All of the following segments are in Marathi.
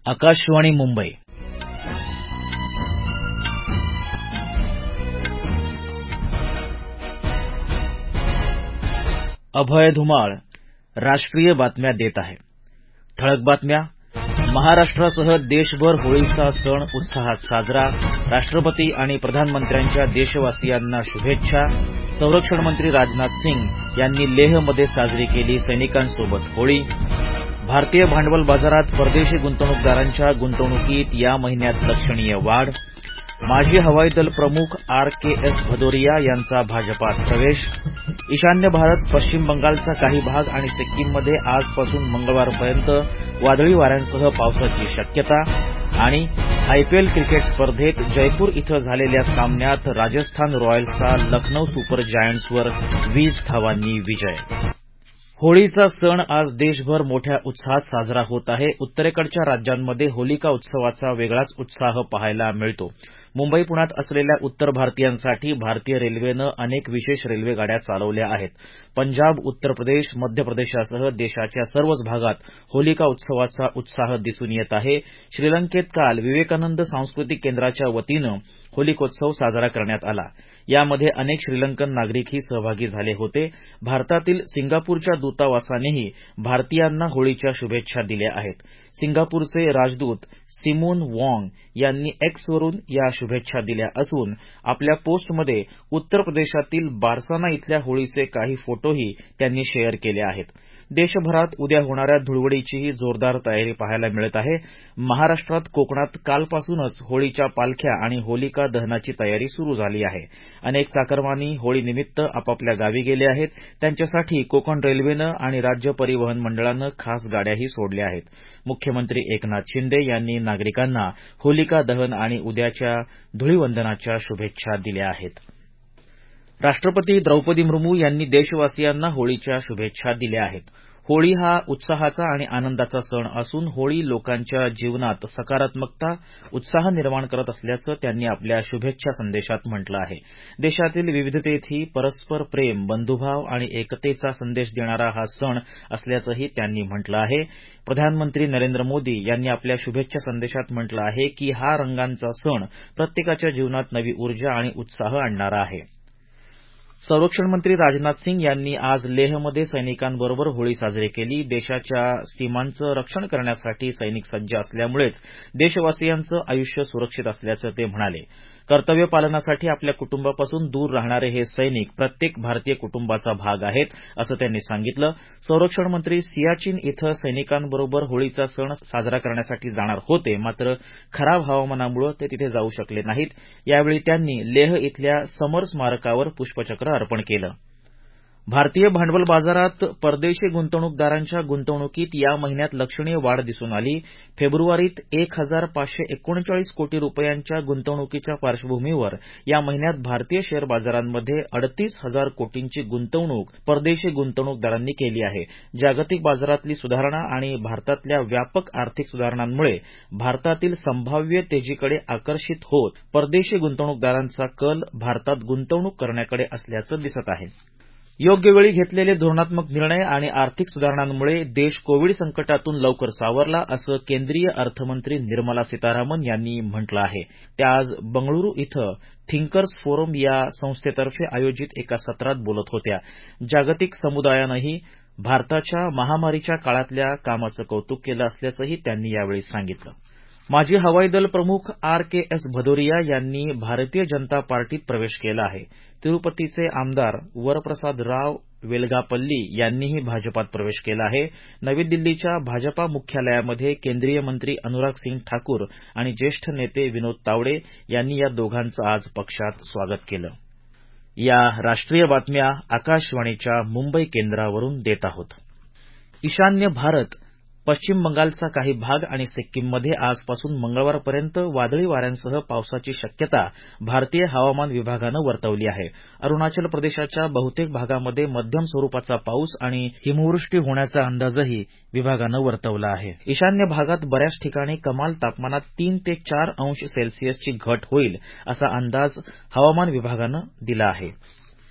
आकाशवाणी मुंबई. अभय धुमाळ राष्ट्रीय बातम्या देत आहे. ठळक बातम्या. महाराष्ट्रासह देशभर होळीचा सण उत्साहात साजरा. राष्ट्रपती आणि प्रधानमंत्र्यांच्या देशवासियांना शुभेच्छा. संरक्षण मंत्री राजनाथ सिंग यांनी लेहमध्ये साजरी केली सैनिकांसोबत होळी. भारतीय भांडवल बाजारात परदेशी गुंतवणूकदारांच्या गुंतवणुकीत या महिन्यात लक्षणीय वाढ. माजी हवाई दल प्रमुख RKS भदौरिया यांचा भाजपात प्रवेश. ईशान्य भारत, पश्चिम बंगालचा काही भाग आणि सिक्कीममध्ये आजपासून मंगळवारपर्यंत वादळी वाऱ्यांसह पावसाची शक्यता. आणि IPL क्रिकेट स्पर्धेत जयपूर इथं झालेल्या सामन्यात राजस्थान रॉयल्सचा लखनौ सुपर जायंट्सवर 20 धावांनी विजय. होळीचा सण आज देशभर मोठ्या उत्साहात साजरा होत आहे. उत्तरेकडच्या राज्यांमध्ये होलिका उत्सवाचा वेगळाच उत्साह पाहायला मिळतो. मुंबई पुण्यात असलेल्या उत्तर भारतीयांसाठी भारतीय रेल्वेनं अनेक विशेष रेल्वेगाड्या चालवल्या आहेत. पंजाब, उत्तर प्रदेश, मध्य प्रदेशासह देशाच्या सर्वच भागात होलिका उत्सवाचा उत्साह दिसून येत आहे. श्रीलंकेत काल विवेकानंद सांस्कृतिक केंद्राच्या वतीनं होलिकोत्सव साजरा करण्यात आला. यामध्ये अनेक श्रीलंकन नागरिकही सहभागी झाले होते. भारतातील सिंगापूरच्या दूतावासानेही भारतीयांना होळीच्या शुभेच्छा दिल्या आहेत. सिंगापूरचे राजदूत सिमोन वॉंग यांनी Xवरून या शुभेच्छा दिल्या असून आपल्या पोस्टमध्ये उत्तर प्रदेशातील बारसाना इथल्या होळीचे काही फोटोही त्यांनी शेअर केले आहेत. देशभरात उद्या होणाऱ्या धुळवडीचीही जोरदार तयारी पाहायला मिळत आहे. महाराष्ट्रात, कोकणात कालपासूनच होळीच्या पालख्या आणि होलिका दहनाची तयारी सुरू झाली आहे. अनेक चाकरमानी होळीनिमित्त आपापल्या गावी गेले आहेत. त्यांच्यासाठी कोकण रेल्वेनं आणि राज्य परिवहन मंडळानं खास गाड्याही सोडल्या आहेत. मुख्यमंत्री एकनाथ शिंदे यांनी नागरिकांना होलिका दहन आणि उद्याच्या धुळीवंदनाच्या शुभेच्छा दिल्या आहेत. राष्ट्रपती द्रौपदी मुर्मू यांनी देशवासियांना होळीच्या शुभेच्छा दिल्या आहेत. होळी हा उत्साहाचा आणि आनंदाचा सण असून होळी लोकांच्या जीवनात सकारात्मकता, उत्साह निर्माण करत असल्याचं त्यांनी आपल्या शुभेच्छा संदेशात म्हटलं आहे. देशातील विविधतेतही परस्पर प्रेम, बंधुभाव आणि एकतेचा संदेश देणारा हा सण असल्याचंही त्यांनी म्हटलं आहे. प्रधानमंत्री नरेंद्र मोदी यांनी आपल्या शुभेच्छा संदेशात म्हटलं आहे की हा रंगांचा सण प्रत्येकाच्या जीवनात नवी ऊर्जा आणि उत्साह आणणारा आहे. संरक्षण मंत्री राजनाथ सिंग यांनी आज लेहमध्ये सैनिकांबरोबर होळी साजरी केली. देशाच्या सीमांचं रक्षण करण्यासाठी सैनिक सज्ज असल्यामुळेच देशवासियांचं आयुष्य सुरक्षित असल्याचं ते म्हणाले. कर्तव्य पालनासाठी आपल्या कुटुंबापासून दूर राहणारे हे सैनिक प्रत्येक भारतीय कुटुंबाचा भाग आहेत, असं त्यांनी सांगितलं. संरक्षण मंत्री सियाचीन इथं सैनिकांबरोबर होळीचा सण साजरा करण्यासाठी जाणार होते, मात्र खराब हवामानामुळे ते तिथे जाऊ शकले नाहीत. यावेळी त्यांनी लेह इथल्या समर स्मारकावर पुष्पचक्र अर्पण केलं. भारतीय भांडवल बाजारात परदेशी गुंतवणूकदारांच्या गुंतवणुकीत या महिन्यात लक्षणीय वाढ दिसून आली. फेब्रुवारीत 1,539 कोटी रुपयांच्या गुंतवणुकीच्या पार्श्वभूमीवर या महिन्यात भारतीय शेअर बाजारांमध्ये 38,000 कोटींची गुंतवणूक परदेशी गुंतवणूकदारांनी केली आहे. जागतिक बाजारातली सुधारणा आणि भारतातल्या व्यापक आर्थिक सुधारणांमुळे भारतातील संभाव्य तेजीकडे आकर्षित होत परदेशी गुंतवणूकदारांचा कल भारतात गुंतवणूक करण्याकडे असल्याचं दिसत आहे. योग्य वेळी घेतलेले धोरणात्मक निर्णय आणि आर्थिक सुधारणांमुळे देश कोविड संकटातून लवकर सावरला, असं केंद्रीय अर्थमंत्री निर्मला सीतारामन यांनी म्हटलं आहे. त्या आज बंगळुरू इथं थिंकर्स फोरम या संस्थेतर्फे आयोजित एका सत्रात बोलत होत्या. जागतिक समुदायानंही भारताच्या महामारीच्या काळातल्या कामाचं कौतुक केलं असल्याचंही त्यांनी यावेळी सांगितलं. माजी हवाई दल प्रमुख RKS भदौरिया यांनी भारतीय जनता पार्टीत प्रवेश केला आहे. तिरुपतीचे आमदार वरप्रसाद राव वेलगापल्ली यांनीही भाजपात प्रवेश केला आहे. नवी दिल्लीच्या भाजपा मुख्यालयामध्ये केंद्रीय मंत्री अनुराग सिंग ठाकूर आणि ज्येष्ठ नेते विनोद तावडे यांनी या दोघांचं आज पक्षात स्वागत केलं. या राष्ट्रीय बातम्या आकाशवाणीच्या मुंबई केंद्रावरून देत आहोत. ईशान्य भारत, पश्चिम बंगालचा काही भाग आणि सिक्कीममध्ये आजपासून मंगळवारपर्यंत वादळी वाऱ्यांसह पावसाची शक्यता भारतीय हवामान विभागानं वर्तवली आहे. अरुणाचल प्रदेशाच्या बहुतेक भागामध्ये मध्यम स्वरूपाचा पाऊस आणि हिमवृष्टी होण्याचा अंदाजही विभागानं वर्तवला आहे. ईशान्य भागात बऱ्याच ठिकाणी कमाल तापमानात 3 ते 4 अंश सेल्सिअसची घट होईल, असा अंदाज हवामान विभागानं दिला आहे.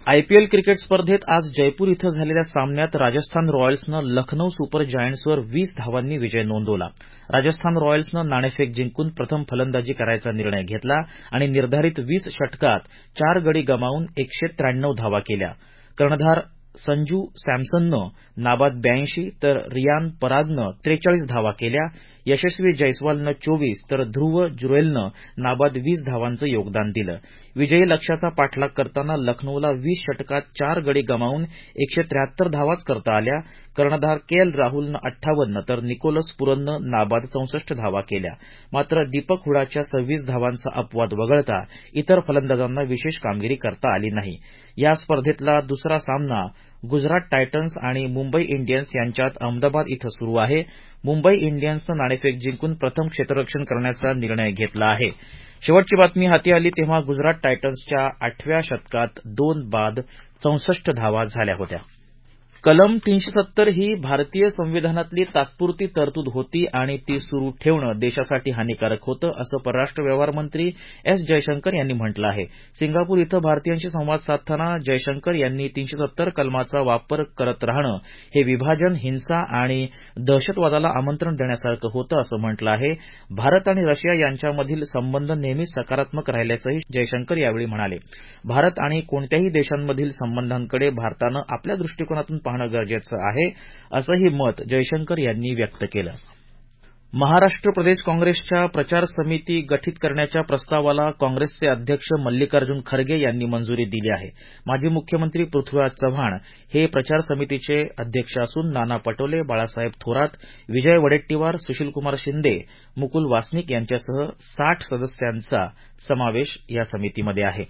आयपीएल क्रिकेट स्पर्धेत आज जयपूर इथं झालेल्या सामन्यात राजस्थान रॉयल्सनं लखनौ सुपर जायंट्सवर 20 धावांनी विजय नोंदवला. राजस्थान रॉयल्सनं नाणेफेक जिंकून प्रथम फलंदाजी करायचा निर्णय घेतला आणि निर्धारित 20 षटकात 4 गडी गमावून 193 धावा केल्या. कर्णधार संजू सॅमसननं नाबाद 82 तर रियान परागनं 43 धावा केल्या. यशस्वी जयस्वालनं 24 तर ध्रुव जुरेलनं नाबाद 20 धावांचं योगदान दिलं. विजयी लक्ष्याचा पाठलाग करताना लखनौला 20 षटकात 4 गडी गमावून 173 धावाच करता आल्या. कर्णधार केएल राहुलनं 58 तर निकोलस पुरननं नाबाद 64 धावा केल्या. मात्र दीपक हुडाच्या 26 धावांचा अपवाद वगळता इतर फलंदाजांना विशेष कामगिरी करता आली नाही. या स्पर्धेतला दुसरा सामना गुजरात टायटन्स आणि मुंबई इंडियन्स यांच्यात अहमदाबाद इथं सुरू आहे. मुंबई इंडियन्सनं नाणेफेक जिंकून प्रथम क्षेत्ररक्षण करण्याचा निर्णय घेतला आहे. शेवटची बातमी हाती आली तेव्हा गुजरात टायटन्सच्या 8व्या षटकात 2 बाद 64 धावा झाल्या होत्या. कलम 370 ही भारतीय संविधानातली तात्पुरती तरतूद होती आणि ती सुरू ठेवणं देशासाठी हानीकारक होतं, असं परराष्ट्र व्यवहार मंत्री एस जयशंकर यांनी म्हटलं आहे. सिंगापूर इथं भारतीयांशी संवाद साधताना जयशंकर यांनी 370 कलमाचा वापर करत राहणं हे विभाजन, हिंसा आणि दहशतवादाला आमंत्रण देण्यासारखं होतं, असं म्हटलं आहे. भारत आणि रशिया यांच्यामधील संबंध नेहमीच सकारात्मक राहिल्याचंही जयशंकर यावेळी म्हणाले. भारत आणि कोणत्याही देशांमधील संबंधांकडे भारतानं आपल्या दृष्टिकोनातून पाहणं गरजेचं आहे, असंही मत जयशंकर यांनी व्यक्त केलं. महाराष्ट्र प्रदेश काँग्रेसच्या प्रचार समिती गठीत करण्याच्या प्रस्तावाला काँग्रेसचे अध्यक्ष मल्लिकार्जुन खरगे यांनी मंजुरी दिली आहे. माजी मुख्यमंत्री पृथ्वीराज चव्हाण हे प्रचार समितीचे अध्यक्ष असून नाना पटोले, बाळासाहेब थोरात, विजय वडेट्टीवार, सुशीलकुमार शिंदे, मुकुल वासनिक यांच्यासह 60 सदस्यांचा समावेश या समितीमध्ये आहे.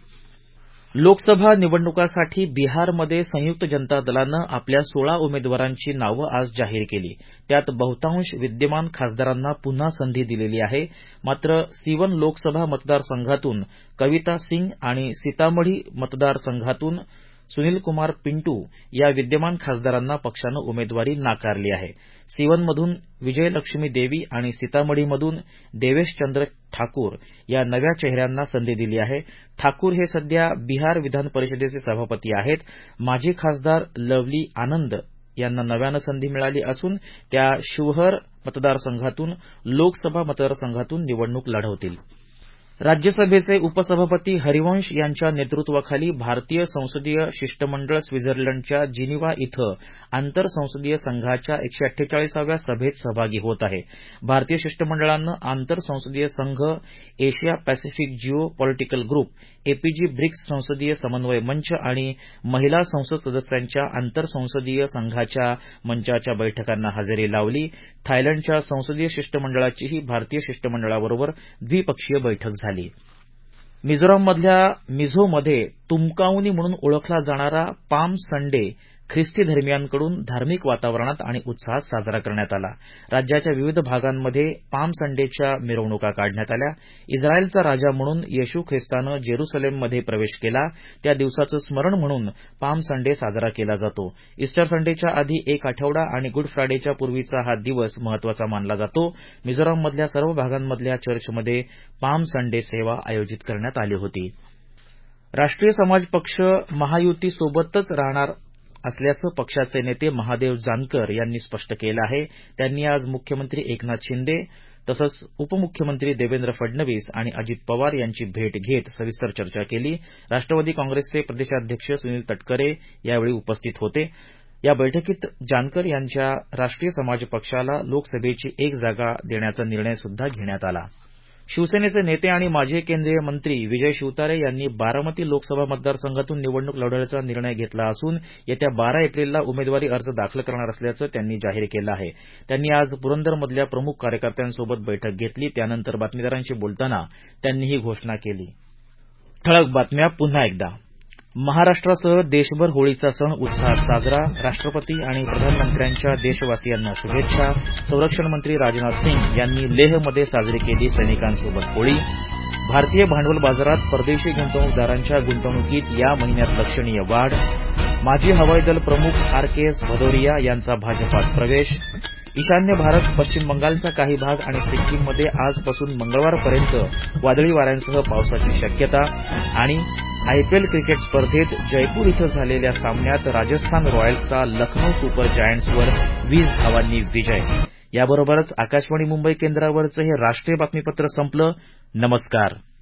लोकसभा निवडणुकांसाठी बिहारमध्ये संयुक्त जनता दलानं आपल्या 16 उमेदवारांची नावं आज जाहीर केली. त्यात बहुतांश विद्यमान खासदारांना पुन्हा संधी दिलेली आहे. मात्र सीवन लोकसभा मतदारसंघातून कविता सिंग आणि सीतामढी मतदारसंघातून सुनीलकुमार पिंटू या विद्यमान खासदारांना पक्षानं उमेदवारी नाकारली आहे. सीवनमधून विजयलक्ष्मी देवी आणि सीतामढीमधून देवेशचंद्र ठाकूर या नव्या चेहऱ्यांना संधी दिली आहे. ठाकूर हे सध्या बिहार विधान परिषदेचे सभापती आहेत. माजी खासदार लवली आनंद यांना नव्यानं संधी मिळाली असून त्या शिवहर मतदारसंघातून लोकसभा मतदारसंघातून निवडणूक लढवतील. राज्यसभेचे उपसभापती हरिवंश यांच्या नेतृत्वाखाली भारतीय संसदीय शिष्टमंडळ स्वित्झर्लंडच्या जिनिव्हा इथं आंतरसंसदीय संघाच्या 148व्या सभेत सहभागी होत आहे. भारतीय शिष्टमंडळानं आंतरसंसदीय संघ, Asia Pacific geopolitical group, APG BRICS संसदीय समन्वय मंच आणि महिला संसद सदस्यांच्या आंतरसंसदीय संघाच्या मंचाच्या बैठकांना हजेरी लावली. थायलंडच्या संसदीय शिष्टमंडळाचीही भारतीय शिष्टमंडळाबरोबर द्विपक्षीय बैठक झाली. मिझोराममधल्या मिझोमध्ये तुमकाउनी म्हणून ओळखला जाणारा पाम संडे ख्रिस्ती धर्मियांकडून धार्मिक वातावरणात आणि उत्साहात साजरा करण्यात आला. राज्याच्या विविध भागांमध्ये पाम संडेच्या मिरवणुका काढण्यात आल्या. इस्रायलचा राजा म्हणून येशू ख्रिस्तानं जेरुसलेममध्ये प्रवेश केला त्या दिवसाचं स्मरण म्हणून पाम संडे साजरा केला जातो. इस्टर संडेच्या आधी एक आठवडा आणि गुड फ्रायडेच्या पूर्वीचा हा दिवस महत्वाचा मानला जातो. मिझोराममधल्या सर्व भागांमधल्या चर्चमध्ये पाम संडे सेवा आयोजित करण्यात आली होती. राष्ट्रीय समाज पक्ष महायुतीसोबतच राहणार असल्याचं पक्षाचे नेते महादेव जानकर यांनी स्पष्ट केलं आहे. त्यांनी आज मुख्यमंत्री एकनाथ शिंदे तसंच उपमुख्यमंत्री देवेंद्र फडणवीस आणि अजित पवार यांची भेट घेत सविस्तर चर्चा केली. राष्ट्रवादी काँग्रेसचे प्रदेशाध्यक्ष सुनील तटकरे यावेळी उपस्थित होते. या बैठकीत जानकर यांच्या राष्ट्रीय समाज पक्षाला लोकसभेची एक जागा देण्याचा निर्णय सुद्धा घेण्यात आला. शिवसेनेचे नेते आणि माजी केंद्रीय मंत्री विजय शिवतारे यांनी बारामती लोकसभा मतदारसंघातून निवडणूक लढवण्याचा निर्णय घेतला असून येत्या 12 एप्रिलला उमेदवारी अर्ज दाखल करणार असल्याचं त्यांनी जाहीर केलं आहे. त्यांनी आज पुरंदरमधल्या प्रमुख कार्यकर्त्यांसोबत बैठक घेतली. त्यानंतर बातमीदारांशी बोलताना त्यांनी ही घोषणा केली. ठळक बातम्या पुन्हा एकदा. महाराष्ट्रासह देशभर होळीचा सण उत्साहात साजरा. राष्ट्रपती आणि प्रधानमंत्र्यांच्या देशवासियांना शुभेच्छा. संरक्षण मंत्री राजनाथ सिंग यांनी लेहमध्ये साजरी केली सैनिकांसोबत होळी. भारतीय भांडवल बाजारात परदेशी गुंतवणूकदारांच्या गुंतवणुकीत या महिन्यात लक्षणीय वाढ. माजी हवाई दल प्रमुख RKS भदौरिया यांचा भाजपात प्रवेश. ईशान्य भारत, पश्चिम बंगालचा काही भाग आणि सिक्कीममध्ये आजपासून मंगळवारपर्यंत वादळी वाऱ्यांसह पावसाची शक्यता. आणि आयपीएल क्रिकेट स्पर्धेत जयपूर इथं झालेल्या सामन्यात राजस्थान रॉयल्सचा लखनौ सुपर जायंट्सवर 20 धावांनी विजय. याबरोबरच आकाशवाणी मुंबई केंद्रावरचं हे राष्ट्रीय बातमीपत्र संपलं. नमस्कार.